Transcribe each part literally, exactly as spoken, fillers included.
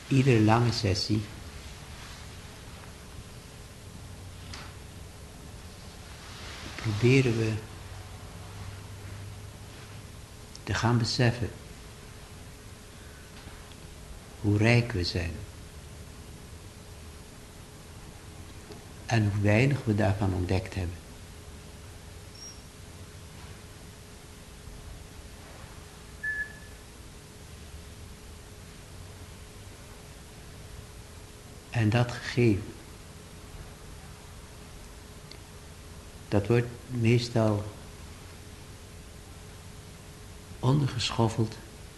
iedere lange sessie proberen we te gaan beseffen hoe rijk we zijn. En hoe weinig we daarvan ontdekt hebben. En dat gegeven, dat wordt meestal ondergeschoffeld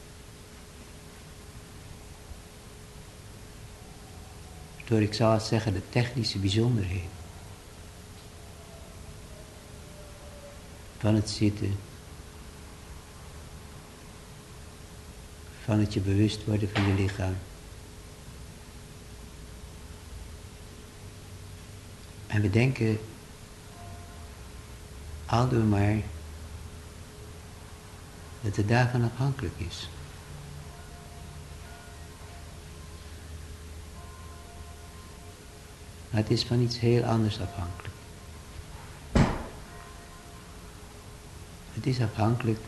door, ik zou het zeggen, de technische bijzonderheden van het zitten, van het je bewust worden van je lichaam. En we denken aldoor maar dat het daarvan afhankelijk is. Maar het is van iets heel anders afhankelijk. Het is afhankelijk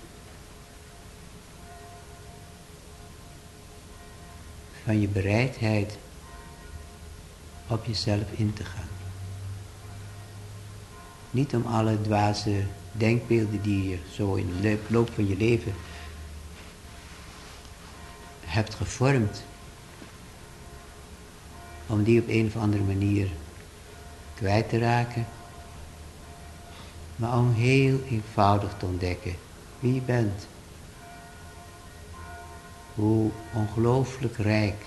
van je bereidheid op jezelf in te gaan. Niet om alle dwaze denkbeelden die je zo in de loop van je leven hebt gevormd, om die op een of andere manier kwijt te raken, maar om heel eenvoudig te ontdekken wie je bent. Hoe ongelooflijk rijk,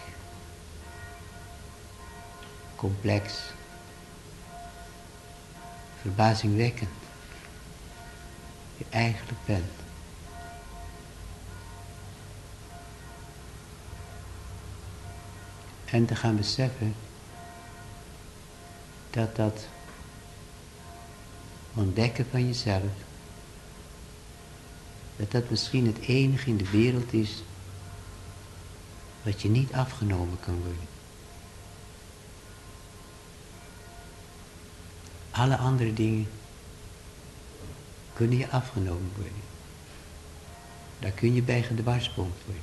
complex, verbazingwekkend je eigenlijk bent. En te gaan beseffen dat dat ontdekken van jezelf, dat dat misschien het enige in de wereld is wat je niet afgenomen kan worden. Alle andere dingen kunnen je afgenomen worden. Daar kun je bij gedwarsboomd worden.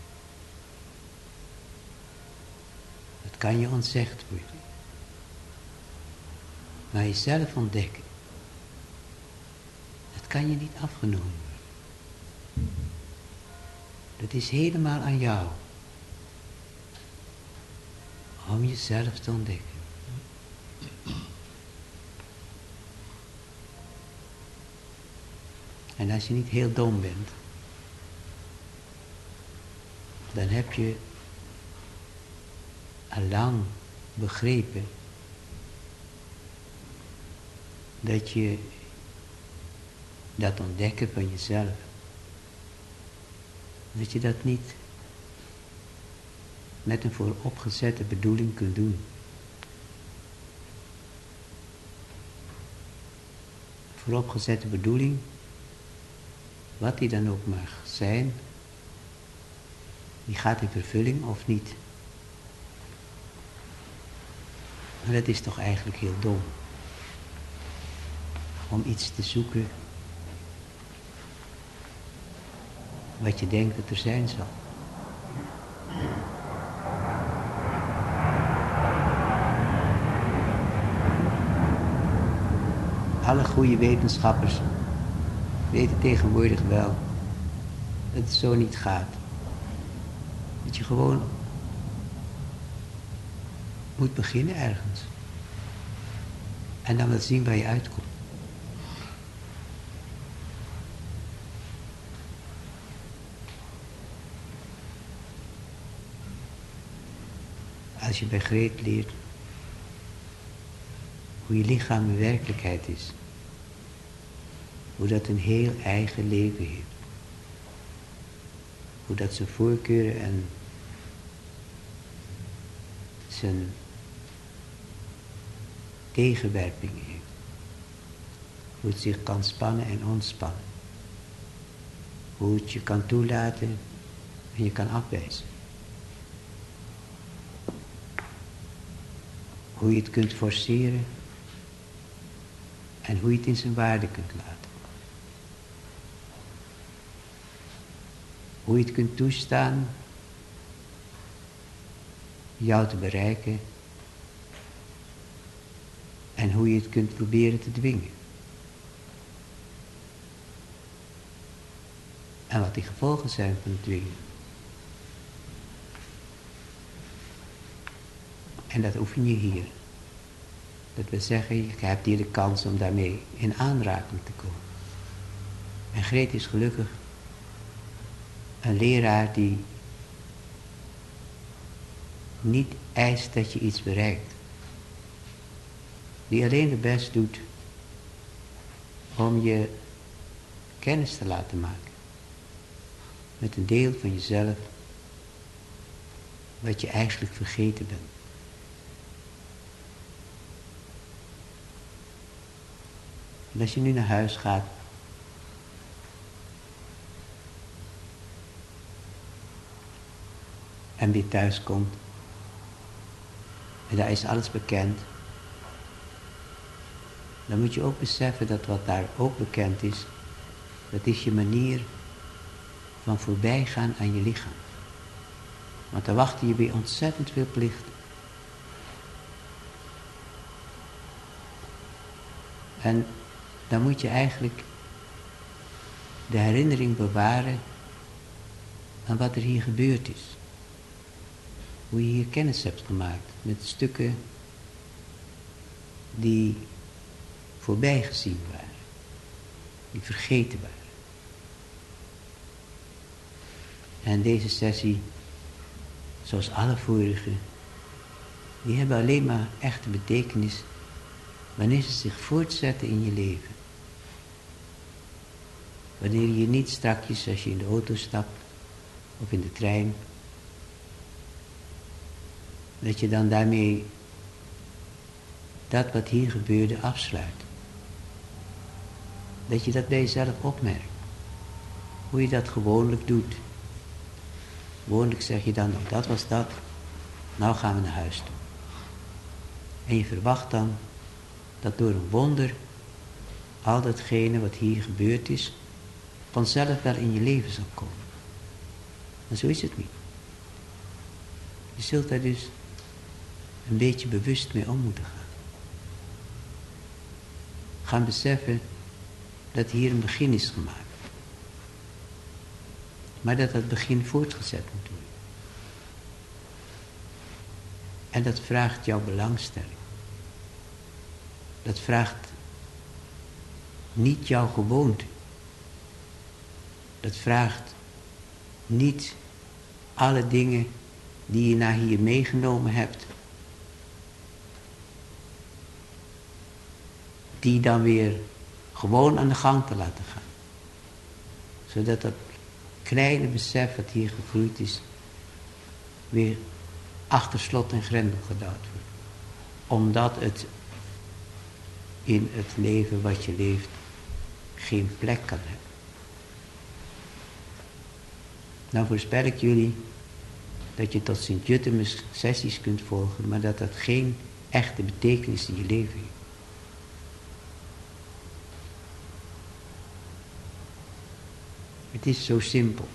Dat kan je ontzegd worden. Maar jezelf ontdekken, dat kan je niet afgenomen worden. Dat is helemaal aan jou. Om jezelf te ontdekken. En als je niet heel dom bent, dan heb je al lang begrepen dat je dat ontdekken van jezelf, dat je dat niet met een vooropgezette bedoeling kunt doen. Vooropgezette bedoeling, wat die dan ook mag zijn, die gaat in vervulling of niet. Maar dat is toch eigenlijk heel dom. Om iets te zoeken wat je denkt dat er zijn zal. Alle goede wetenschappers weten tegenwoordig wel dat het zo niet gaat. Dat je gewoon moet beginnen ergens. En dan wel zien waar je uitkomt. Als je bij Greet leert hoe je lichaam in werkelijkheid is. Hoe dat een heel eigen leven heeft. Hoe dat zijn voorkeuren en zijn tegenwerpingen heeft. Hoe het zich kan spannen en ontspannen. Hoe het je kan toelaten en je kan afwijzen. hoe je het kunt forceren en hoe je het in zijn waarde kunt laten. Hoe je het kunt toestaan jou te bereiken en hoe je het kunt proberen te dwingen. En wat die gevolgen zijn van het dwingen. En dat oefen je hier. Dat wil zeggen, je hebt hier de kans om daarmee in aanraking te komen. En Greet is gelukkig een leraar die niet eist dat je iets bereikt. Die alleen het best doet om je kennis te laten maken. Met een deel van jezelf wat je eigenlijk vergeten bent. En als je nu naar huis gaat en weer thuis komt en daar is alles bekend, dan moet je ook beseffen dat wat daar ook bekend is, dat is je manier van voorbijgaan aan je lichaam. Want daar wachten je weer ontzettend veel plichten. En dan moet je eigenlijk de herinnering bewaren aan wat er hier gebeurd is. Hoe je hier kennis hebt gemaakt met stukken die voorbij gezien waren. Die vergeten waren. En deze sessie, zoals alle vorige, die hebben alleen maar echte betekenis wanneer ze zich voortzetten in je leven. Wanneer je niet strakjes, als je in de auto stapt of in de trein, dat je dan daarmee dat wat hier gebeurde afsluit. Dat je dat bij jezelf opmerkt. Hoe je dat gewoonlijk doet. Gewoonlijk zeg je dan, nou dat was dat, nou gaan we naar huis toe. En je verwacht dan dat door een wonder al datgene wat hier gebeurd is, vanzelf wel in je leven zal komen. Maar zo is het niet. Je zult daar dus een beetje bewust mee om moeten gaan. Gaan beseffen dat hier een begin is gemaakt. Maar dat dat begin voortgezet moet worden. En dat vraagt jouw belangstelling. Dat vraagt niet jouw gewoonte. Dat vraagt niet alle dingen die je naar hier meegenomen hebt, die dan weer gewoon aan de gang te laten gaan. Zodat dat kleine besef wat hier gegroeid is, weer achter slot en grendel gedouwd wordt. Omdat het in het leven wat je leeft geen plek kan hebben. Nou voorspel ik jullie dat je tot Sint-Jutemus sessies kunt volgen, maar dat dat geen echte betekenis in je leven heeft. Het is zo simpel.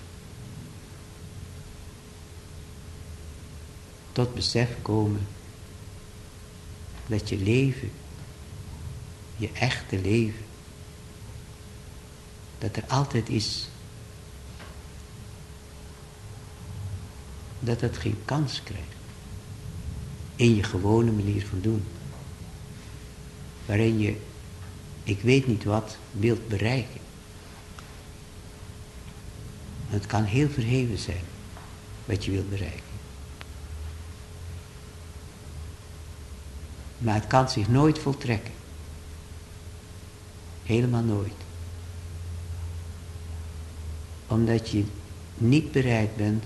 Tot besef komen dat je leven, je echte leven, dat er altijd is. Dat het geen kans krijgt. In je gewone manier van doen. Waarin je, ik weet niet wat, wilt bereiken. Het kan heel verheven zijn, wat je wilt bereiken. Maar het kan zich nooit voltrekken. Helemaal nooit. Omdat je niet bereid bent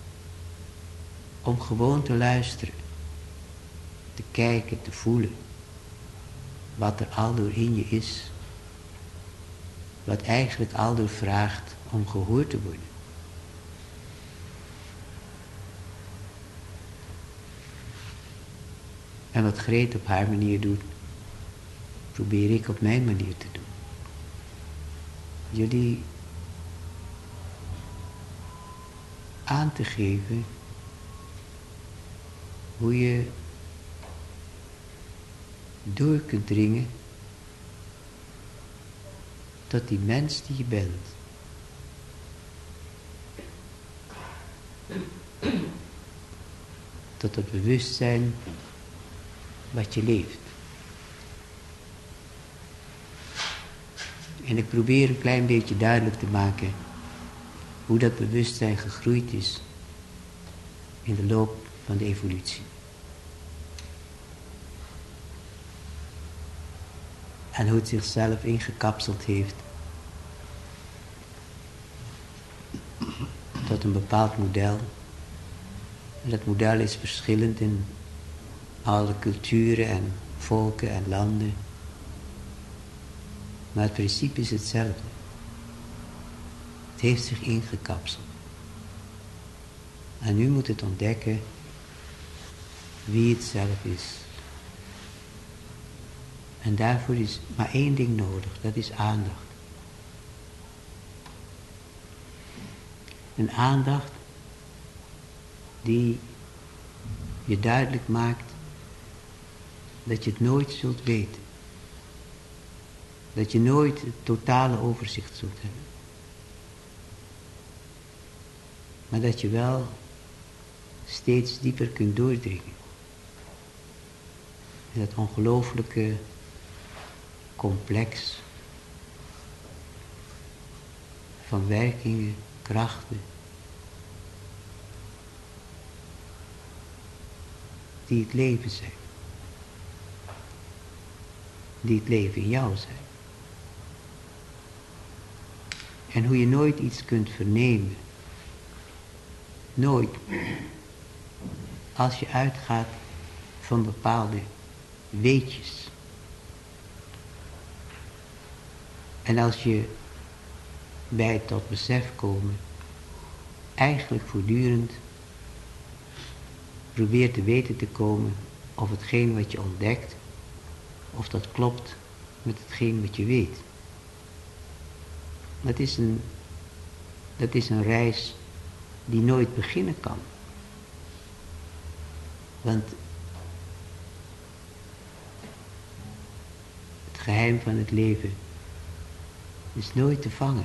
om gewoon te luisteren. Te kijken, te voelen. Wat er aldoor in je is. Wat eigenlijk aldoor vraagt om gehoord te worden. En En wat Greet op haar manier doet, probeer ik op mijn manier te doen. Jullie aan te geven hoe je door kunt dringen tot die mens die je bent. Tot het bewustzijn wat je leeft. En ik probeer een klein beetje duidelijk te maken hoe dat bewustzijn gegroeid is in de loop van de evolutie. En hoe het zichzelf ingekapseld heeft tot een bepaald model. En dat model is verschillend in alle culturen en volken en landen. Maar het principe is hetzelfde. Het heeft zich ingekapseld. En nu moet het ontdekken wie het zelf is. En daarvoor is maar één ding nodig, dat is aandacht. Een aandacht die je duidelijk maakt dat je het nooit zult weten. Dat je nooit het totale overzicht zult hebben. Maar dat je wel steeds dieper kunt doordringen. In dat ongelooflijke complex van werkingen, krachten, die het leven zijn. Die het leven in jou zijn. En hoe je nooit iets kunt vernemen. Nooit. Als je uitgaat van bepaalde weetjes. En als je bij het tot besef komen, eigenlijk voortdurend probeert te weten te komen of hetgeen wat je ontdekt, of dat klopt met hetgeen wat je weet. Dat is een, dat is een reis die nooit beginnen kan. Want het geheim van het leven is nooit te vangen.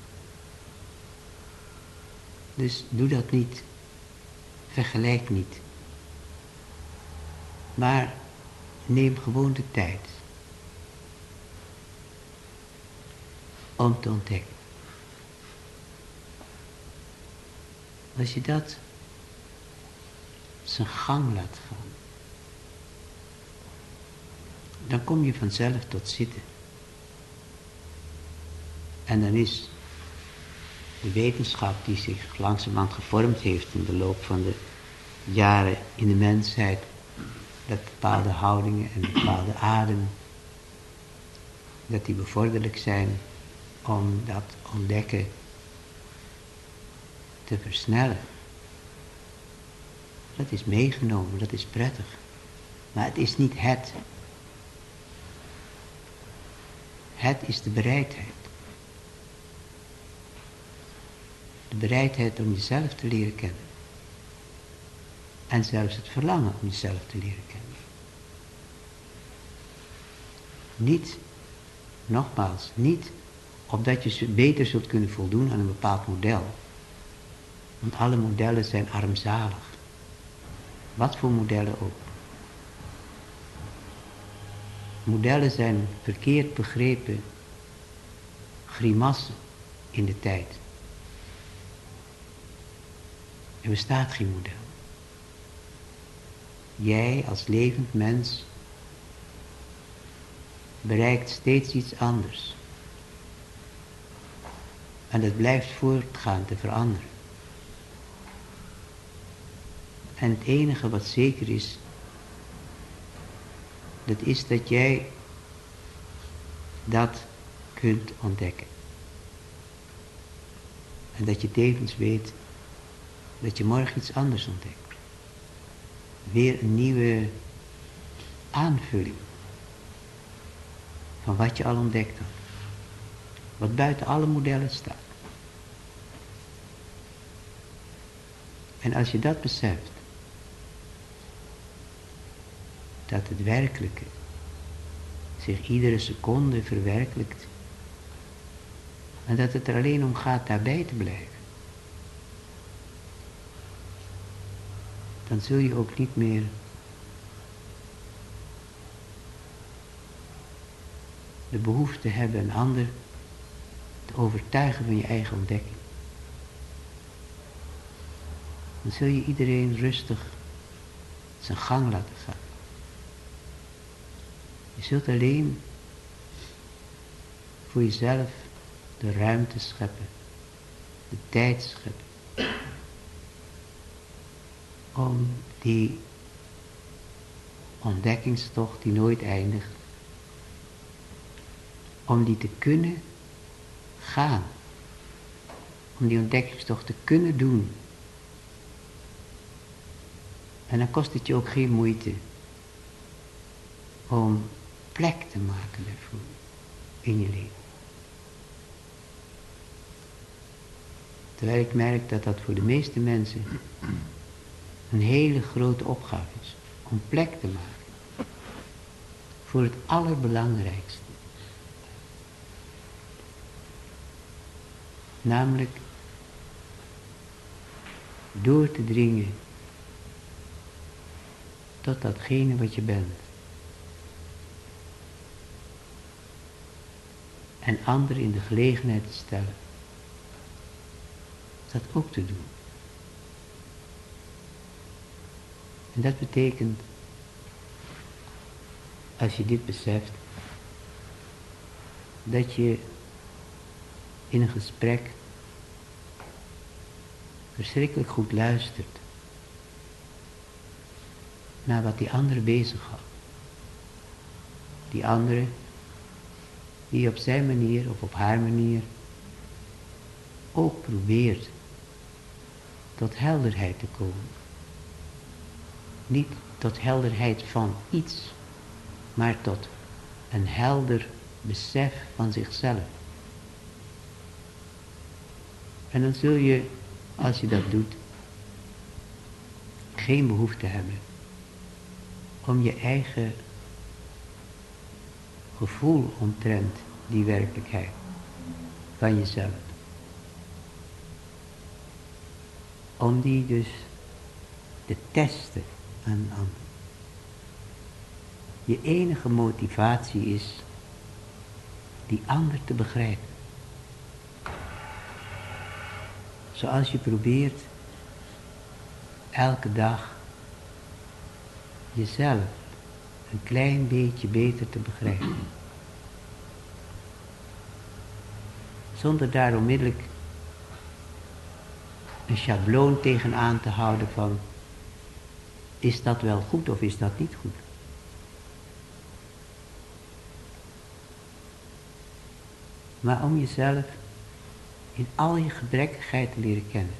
Dus doe dat niet. Vergelijk niet. Maar neem gewoon de tijd om te ontdekken. Als je dat zijn gang laat gaan, dan kom je vanzelf tot zitten. En dan is de wetenschap die zich langzamerhand gevormd heeft in de loop van de jaren in de mensheid, dat bepaalde houdingen en bepaalde adem, dat die bevorderlijk zijn om dat ontdekken te versnellen. Dat is meegenomen, dat is prettig. Maar het is niet het. Het is de bereidheid. De bereidheid om jezelf te leren kennen. En zelfs het verlangen om jezelf te leren kennen. Niet, nogmaals, niet opdat je beter zult kunnen voldoen aan een bepaald model. Want alle modellen zijn armzalig. Wat voor modellen ook. Modellen zijn verkeerd begrepen grimassen in de tijd. Er bestaat geen model. Jij als levend mens bereikt steeds iets anders. En het blijft voortgaan te veranderen. En het enige wat zeker is, dat is dat jij dat kunt ontdekken. En dat je tevens weet dat je morgen iets anders ontdekt. Weer een nieuwe aanvulling van wat je al ontdekt had. Wat buiten alle modellen staat. En als je dat beseft, dat het werkelijke zich iedere seconde verwerkelijkt en dat het er alleen om gaat daarbij te blijven, dan zul je ook niet meer de behoefte hebben een ander te overtuigen van je eigen ontdekking. Dan zul je iedereen rustig zijn gang laten gaan. Je zult alleen voor jezelf de ruimte scheppen, de tijd scheppen, om die ontdekkingstocht die nooit eindigt, om die te kunnen gaan, om die ontdekkingstocht te kunnen doen. En dan kost het je ook geen moeite om plek te maken daarvoor in je leven. Terwijl ik merk dat dat voor de meeste mensen een hele grote opgave is. Om plek te maken voor het allerbelangrijkste. Namelijk door te dringen tot datgene wat je bent. En anderen in de gelegenheid te stellen dat ook te doen. En dat betekent, als je dit beseft, dat je in een gesprek verschrikkelijk goed luistert naar wat die andere bezighoudt. Die andere die op zijn manier of op haar manier ook probeert tot helderheid te komen. Niet tot helderheid van iets, maar tot een helder besef van zichzelf. En dan zul je, als je dat doet, geen behoefte hebben om je eigen gevoel omtrent die werkelijkheid van jezelf, om die dus te testen aan een ander. Je enige motivatie is die ander te begrijpen. Zoals je probeert elke dag jezelf een klein beetje beter te begrijpen. Zonder daar onmiddellijk een schabloon tegenaan te houden van, is dat wel goed of is dat niet goed? Maar om jezelf in al je gebrekkigheid te leren kennen.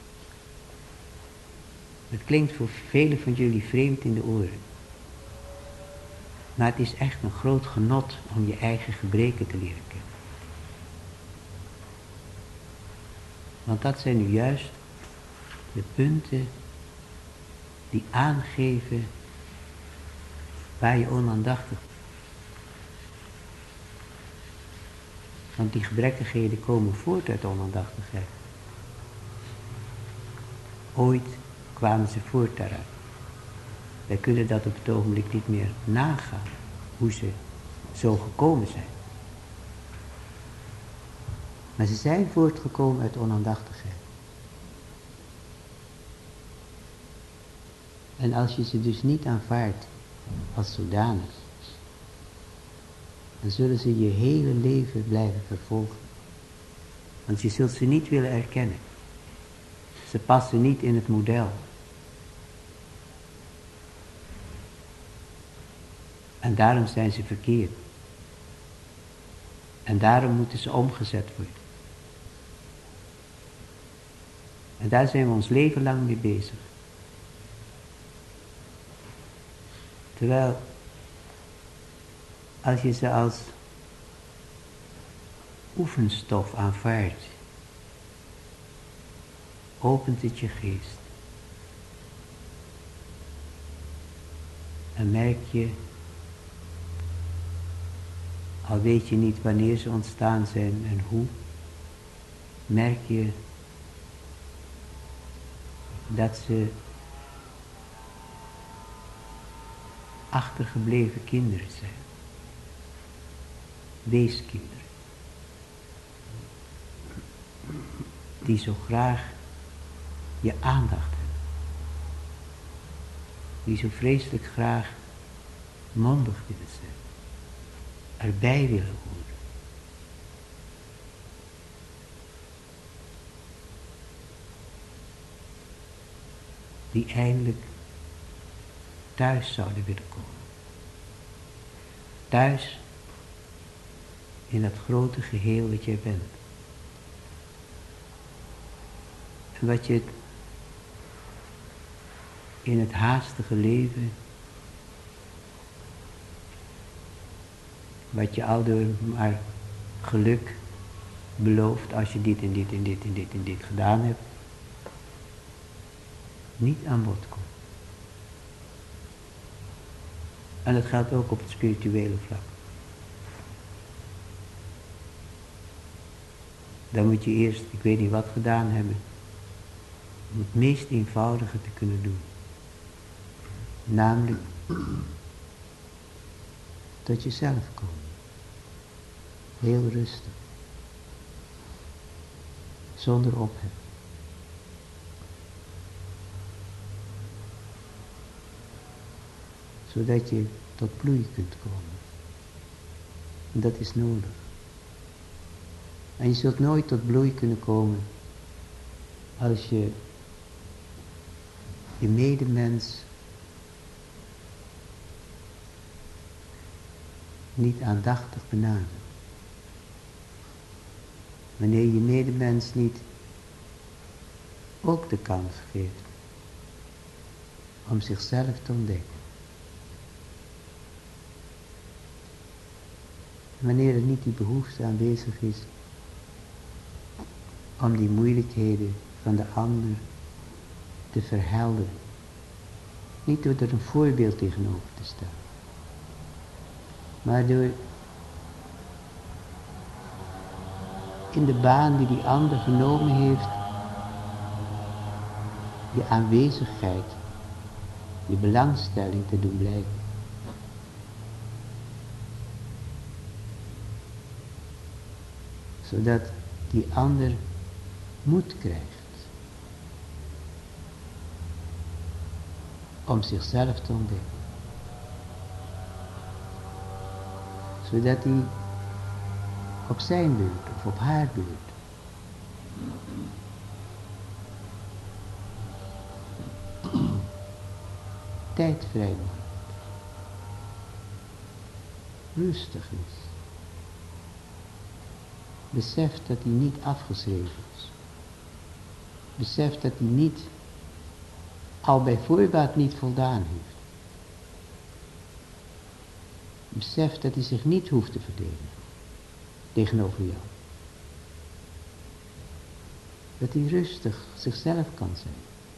Het klinkt voor velen van jullie vreemd in de oren. Maar het is echt een groot genot om je eigen gebreken te leren kennen. Want dat zijn nu juist de punten die aangeven waar je onaandachtig bent. Want die gebrekkigheden komen voort uit onaandachtigheid. Ooit kwamen ze voort daaruit. Wij kunnen dat op het ogenblik niet meer nagaan, hoe ze zo gekomen zijn. Maar ze zijn voortgekomen uit onaandachtigheid. En als je ze dus niet aanvaardt als zodanig, dan zullen ze je hele leven blijven vervolgen. Want je zult ze niet willen erkennen. Ze passen niet in het model. En daarom zijn ze verkeerd. En daarom moeten ze omgezet worden. En daar zijn we ons leven lang mee bezig. Terwijl als je ze als oefenstof aanvaardt, opent het je geest. En merk je, al weet je niet wanneer ze ontstaan zijn en hoe, merk je dat ze achtergebleven kinderen zijn. Weeskinderen. Die zo graag je aandacht hebben. Die zo vreselijk graag mondig willen zijn. Erbij willen horen. Die eindelijk thuis zouden willen komen. Thuis in dat grote geheel wat jij bent. En wat je in het haastige leven, wat je aldoor maar geluk belooft als je dit en dit en dit en dit en dit gedaan hebt, niet aan bod komt. En dat geldt ook op het spirituele vlak. Dan moet je eerst, ik weet niet wat gedaan hebben, om het meest eenvoudige te kunnen doen. Namelijk tot jezelf komen. Heel rustig. Zonder ophef. Zodat je tot bloei kunt komen. En dat is nodig. En je zult nooit tot bloei kunnen komen als je je medemens niet aandachtig benadert. Wanneer je medemens niet ook de kans geeft om zichzelf te ontdekken. Wanneer er niet die behoefte aanwezig is om die moeilijkheden van de ander te verhelderen. Niet door er een voorbeeld tegenover te stellen. Maar door in de baan die die ander genomen heeft, je aanwezigheid, je belangstelling te doen blijken. Zodat die ander moed krijgt om zichzelf te ontdekken. Zodat hij op zijn beurt of op haar beurt tijd vrij maakt. Rustig is. Beseft dat hij niet afgeschreven is. Beseft dat hij niet, al bij voorbaat niet voldaan heeft. Beseft dat hij zich niet hoeft te verdedigen tegenover jou. Dat hij rustig zichzelf kan zijn.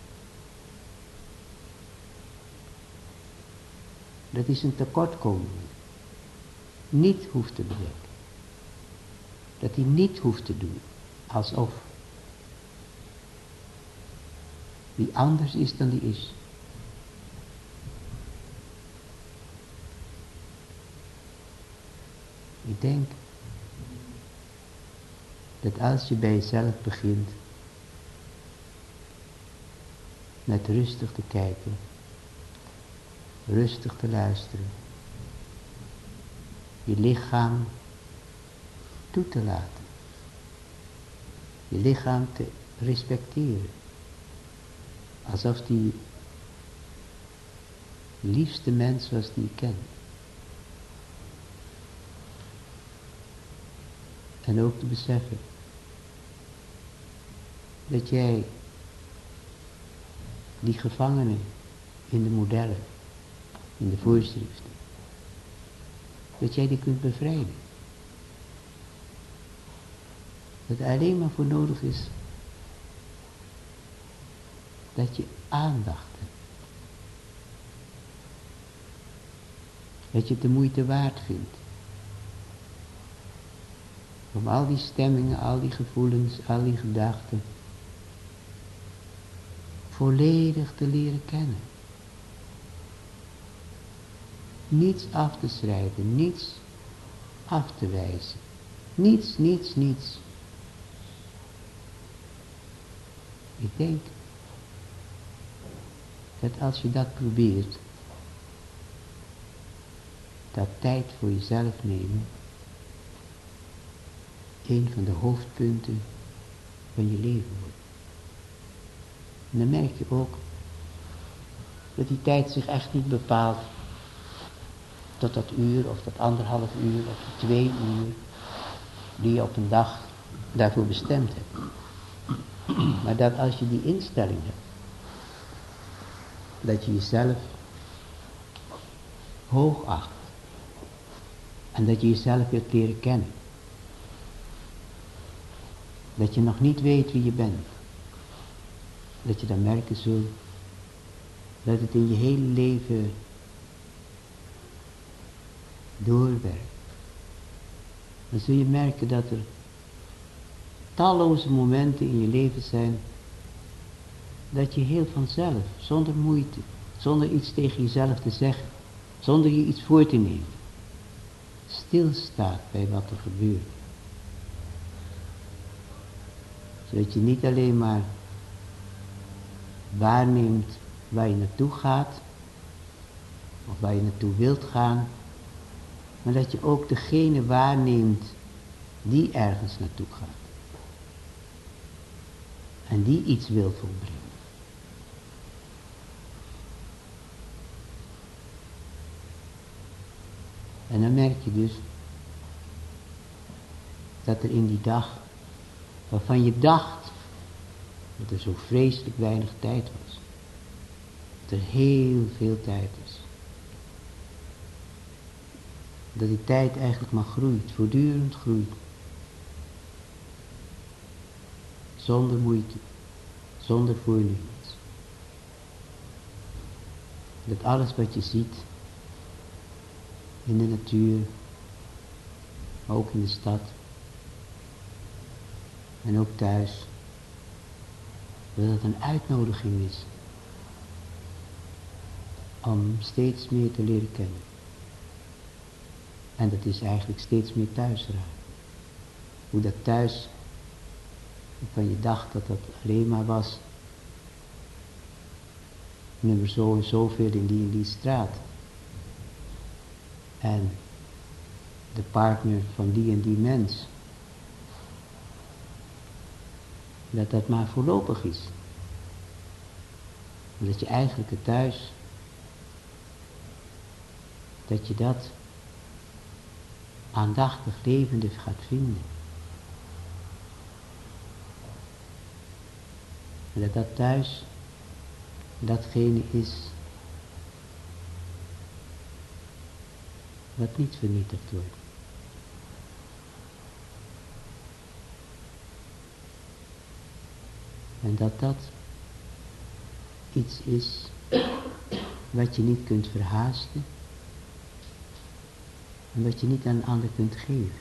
Dat hij zijn tekortkomingen niet hoeft te bedekken. Dat hij niet hoeft te doen alsof die anders is dan die is. Ik denk dat als je bij jezelf begint met rustig te kijken, rustig te luisteren, je lichaam toe te laten, je lichaam te respecteren, alsof die liefste mens was die je kent. En ook te beseffen dat jij die gevangenen in de modellen, in de voorschriften, dat jij die kunt bevrijden. Dat er alleen maar voor nodig is dat je aandacht hebt. Dat je het de moeite waard vindt. Om al die stemmingen, al die gevoelens, al die gedachten volledig te leren kennen. Niets af te schrijven, niets af te wijzen. Niets, niets, niets. Ik denk dat als je dat probeert, dat tijd voor jezelf nemen, een van de hoofdpunten van je leven wordt. En dan merk je ook dat die tijd zich echt niet bepaalt tot dat uur of dat anderhalf uur of die twee uur die je op een dag daarvoor bestemd hebt. Maar dat als je die instelling hebt, dat je jezelf hoog acht en dat je jezelf wilt leren kennen. Dat je nog niet weet wie je bent. Dat je dan merken zult dat het in je hele leven doorwerkt. Dan zul je merken dat er talloze momenten in je leven zijn dat je heel vanzelf, zonder moeite, zonder iets tegen jezelf te zeggen, zonder je iets voor te nemen, stilstaat bij wat er gebeurt. Zodat je niet alleen maar waarneemt waar je naartoe gaat, of waar je naartoe wilt gaan, maar dat je ook degene waarneemt die ergens naartoe gaat. En die iets wil volbrengen. En dan merk je dus dat er in die dag, waarvan je dacht dat er zo vreselijk weinig tijd was, dat er heel veel tijd is. Dat die tijd eigenlijk maar groeit, voortdurend groeit. Zonder moeite, zonder voornemens. Dat alles wat je ziet, in de natuur, ook in de stad, en ook thuis, dat het een uitnodiging is om steeds meer te leren kennen. En dat is eigenlijk steeds meer thuis raken. Hoe dat thuis, waarvan je dacht dat dat alleen maar was, nummer zo en zoveel in die en die straat. En de partner van die en die mens. Dat dat maar voorlopig is. En dat je eigenlijk het thuis, dat je dat aandachtig levendig gaat vinden. En dat dat thuis datgene is wat niet vernietigd wordt. En dat dat iets is wat je niet kunt verhaasten en wat je niet aan een ander kunt geven.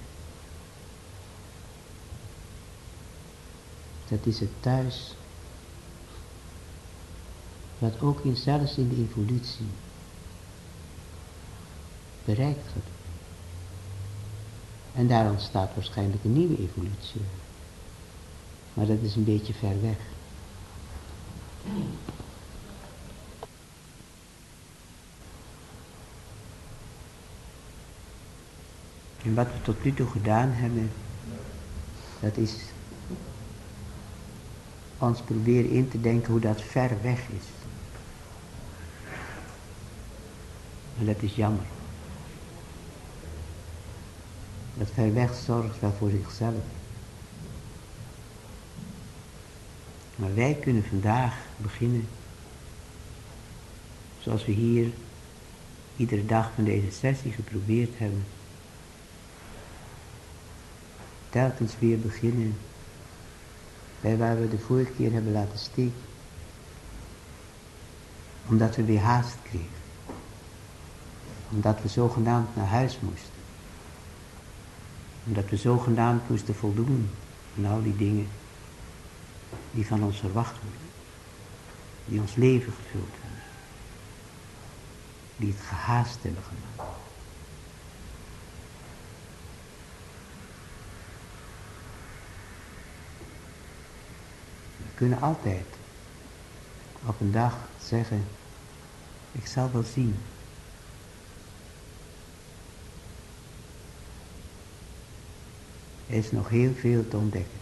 Dat is het thuis wat ook in, zelfs in de evolutie bereikt gaat. En daar ontstaat waarschijnlijk een nieuwe evolutie. Maar dat is een beetje ver weg. En wat we tot nu toe gedaan hebben, dat is ons proberen in te denken hoe dat ver weg is. En dat is jammer. Dat ver weg zorgt wel voor zichzelf. Maar wij kunnen vandaag beginnen, zoals we hier iedere dag van deze sessie geprobeerd hebben, telkens weer beginnen bij waar we de vorige keer hebben laten steken. Omdat we weer haast kregen. Omdat we zogenaamd naar huis moesten. Omdat we zogenaamd moesten voldoen aan al die dingen die van ons verwacht worden. Die ons leven gevuld hebben. Die het gehaast hebben gemaakt. We kunnen altijd op een dag zeggen, ik zal wel zien. Er is nog heel veel te ontdekken.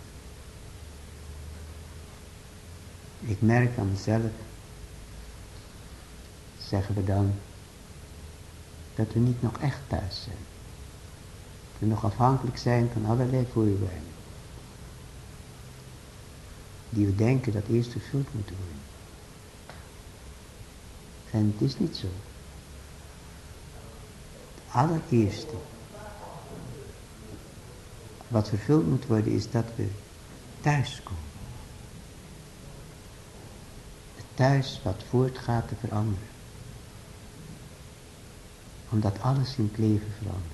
Ik merk aan mezelf, zeggen we dan, dat we niet nog echt thuis zijn. Dat we nog afhankelijk zijn van allerlei voorwaarden. Die we denken dat eerst vervuld moeten worden. En het is niet zo. Het allereerste wat vervuld moet worden is dat we thuis komen. Het thuis wat voortgaat te veranderen. Omdat alles in het leven verandert.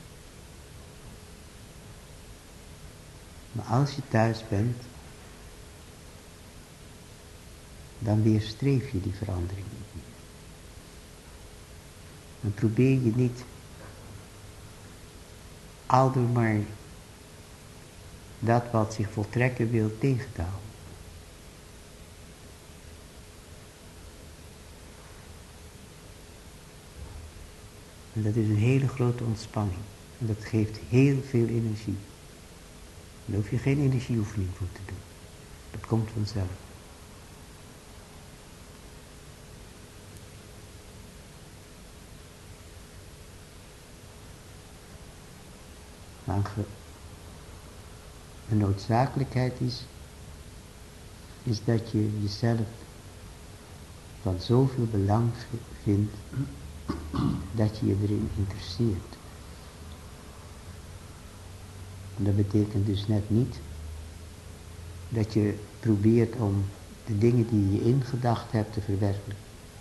Maar als je thuis bent, dan weerstreef je die verandering niet meer. Dan probeer je niet aldoor maar dat wat zich voltrekken wil tegen te houden. En dat is een hele grote ontspanning. En dat geeft heel veel energie. Daar hoef je geen energieoefening voor te doen. Dat komt vanzelf. Maar een noodzakelijkheid is, is dat je jezelf van zoveel belang vindt, dat je je erin interesseert. En dat betekent dus net niet dat je probeert om de dingen die je ingedacht hebt te verwerkelijken.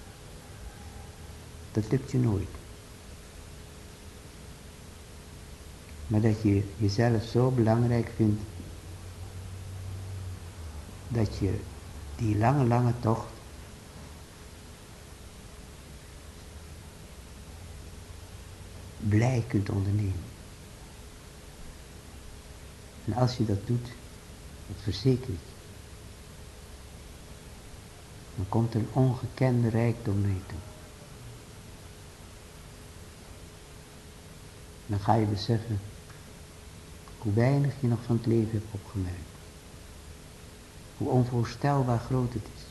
Dat lukt je nooit. Maar dat je jezelf zo belangrijk vindt, dat je die lange, lange tocht blij kunt ondernemen. En als je dat doet, dat verzeker ik, dan komt er een ongekende rijkdom mee toe. Dan ga je beseffen hoe weinig je nog van het leven hebt opgemerkt. Hoe onvoorstelbaar groot het is.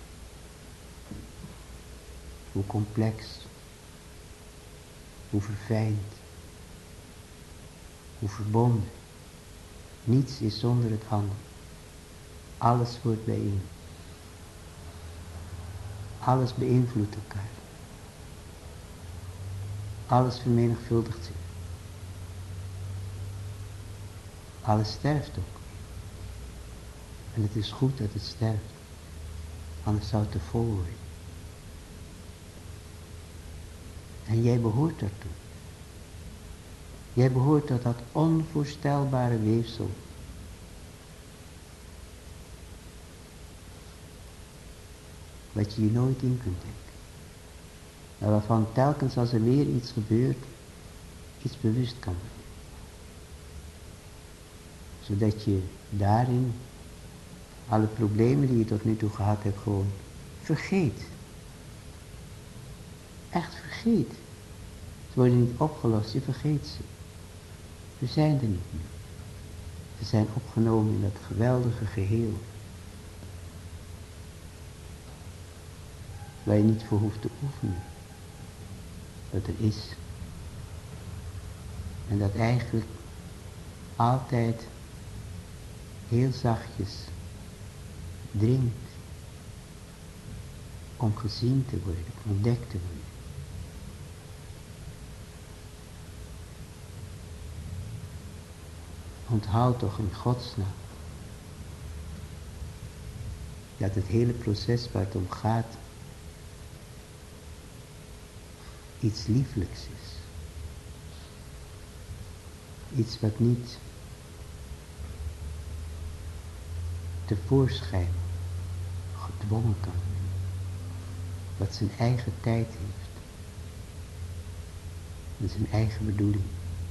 Hoe complex. Hoe verfijnd. Hoe verbonden. Niets is zonder het ander. Alles wordt bijeen. Alles beïnvloedt elkaar. Alles vermenigvuldigt zich. Alles sterft ook. En het is goed dat het sterft. Anders zou het te vol worden. En jij behoort daartoe. Jij behoort tot dat onvoorstelbare weefsel. Wat je je nooit in kunt denken. Maar waarvan telkens als er weer iets gebeurt, iets bewust kan worden. Zodat je daarin alle problemen die je tot nu toe gehad hebt gewoon vergeet. Echt vergeet. Ze worden niet opgelost, je vergeet ze. Ze zijn er niet meer. Ze zijn opgenomen in dat geweldige geheel. Waar je niet voor hoeft te oefenen. Dat er is. En dat eigenlijk altijd heel zachtjes dringt om gezien te worden, ontdekt te worden. onthoud toch in godsnaam dat het hele proces waar het om gaat iets lieflijks is. Iets wat niet tevoorschijn gedwongen kan worden. Wat zijn eigen tijd heeft. En zijn eigen bedoeling.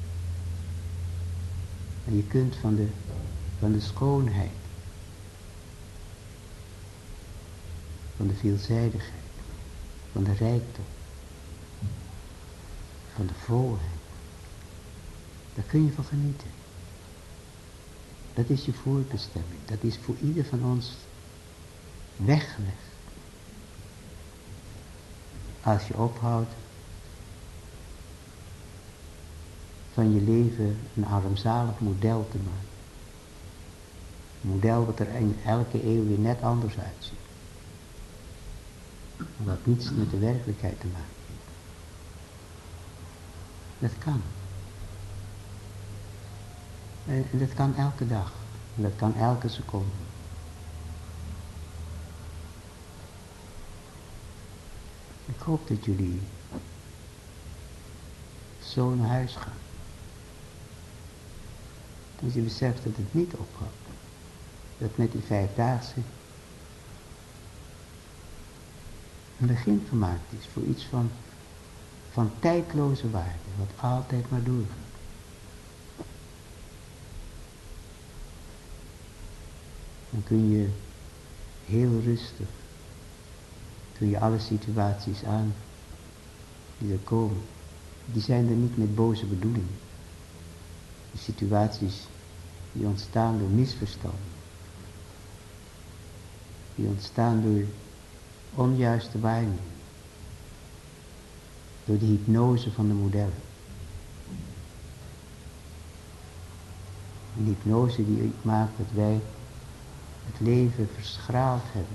En je kunt van de, van de schoonheid, van de veelzijdigheid, van de rijkdom, van de volheid, daar kun je van genieten. Dat is je voorbestemming, dat is voor ieder van ons weggelegd. Als je ophoudt van je leven een armzalig model te maken. Een model wat er in elke eeuw weer net anders uitziet. Wat niets met de werkelijkheid te maken heeft. Dat kan. En, en dat kan elke dag. En dat kan elke seconde. Ik hoop dat jullie zo naar huis gaan. Dat je beseft dat het niet ophoudt. Dat met die vijfdaagse een begin gemaakt is voor iets van, van tijdloze waarde. Wat altijd maar doorgaat. Dan kun je heel rustig, kun je alle situaties aan die er komen. Die zijn er niet met boze bedoelingen. Die situaties die ontstaan door misverstanden. Die ontstaan door onjuiste waarneming. Door de hypnose van de modellen. Een hypnose die maakt dat wij het leven verschraald hebben.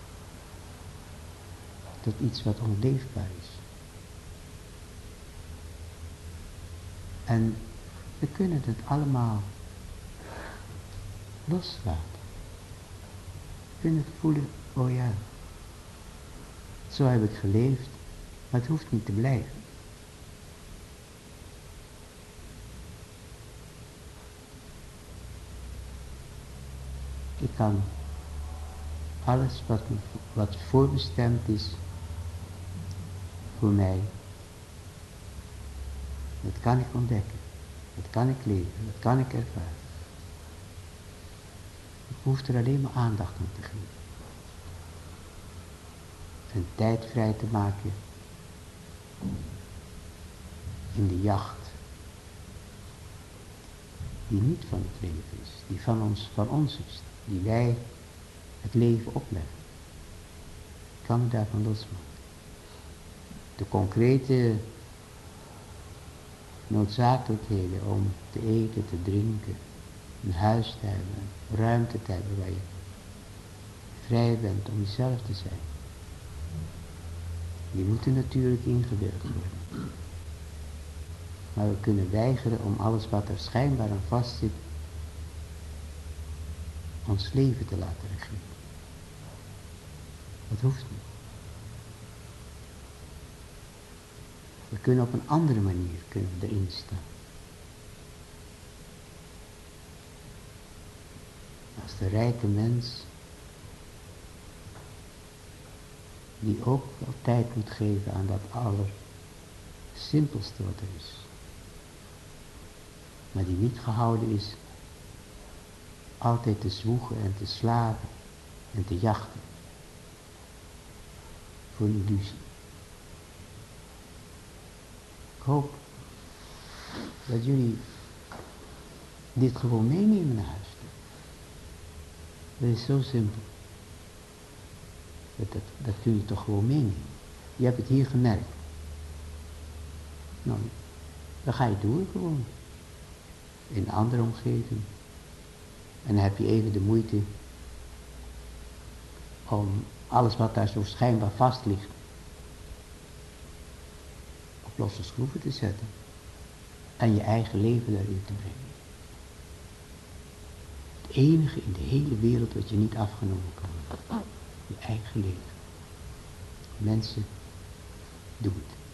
Tot iets wat onleefbaar is. En we kunnen het allemaal loslaten. We kunnen het voelen, oh ja, zo heb ik geleefd, maar het hoeft niet te blijven. Ik kan alles wat, wat voorbestemd is voor mij, dat kan ik ontdekken, dat kan ik leven, dat kan ik ervaren. Ik hoef er alleen maar aandacht aan te geven. En tijd vrij te maken in de jacht die niet van het leven is, die van ons, van ons is, die wij het leven opleggen. Ik kan me daarvan losmaken. De concrete noodzakelijkheden om te eten, te drinken, een huis te hebben, ruimte te hebben waar je vrij bent om jezelf te zijn. Die moeten natuurlijk ingewilligd worden. Maar we kunnen weigeren om alles wat er schijnbaar aan vastzit, ons leven te laten regeren. Dat hoeft niet. We kunnen op een andere manier kunnen we erin staan. Als de rijke mens, die ook wel tijd moet geven aan dat allersimpelste wat er is. Maar die niet gehouden is altijd te zwoegen en te slaven en te jachten. Voor een illusie. Ik hoop dat jullie dit gewoon meenemen naar huis. Dat is zo simpel. Dat, dat, dat kun je toch gewoon meenemen. Je hebt het hier gemerkt. Nou, dan ga je door gewoon. In een andere omgeving. En dan heb je even de moeite om alles wat daar zo schijnbaar vast ligt op losse schroeven te zetten. En je eigen leven daarin te brengen. enige in de hele wereld wat je niet afgenomen kan worden. Je eigen leven. Mensen, doe het.